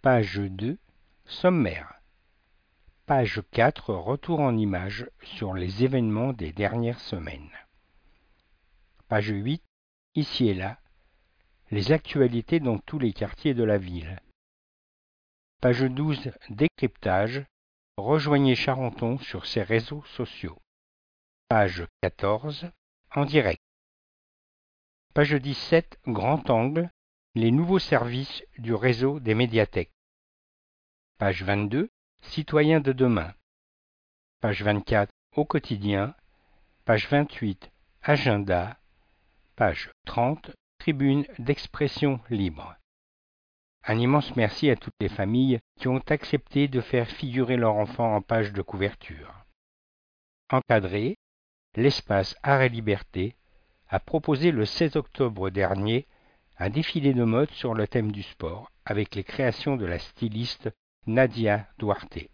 Page 2, sommaire. Page 4, retour en images sur les événements des dernières semaines. Page 8, ici et là, les actualités dans tous les quartiers de la ville. Page 12, décryptage, rejoignez Charenton sur ses réseaux sociaux. Page 14, en direct. Page 17, grand angle, les nouveaux services du réseau des médiathèques. Page 22, citoyens de demain. Page 24, au quotidien. Page 28, agenda. Page 30, tribune d'expression libre. Un immense merci à toutes les familles qui ont accepté de faire figurer leur enfant en page de couverture. Encadré, l'espace Art et Liberté a proposé le 16 octobre dernier un défilé de mode sur le thème du sport avec les créations de la styliste Nadia Duarte.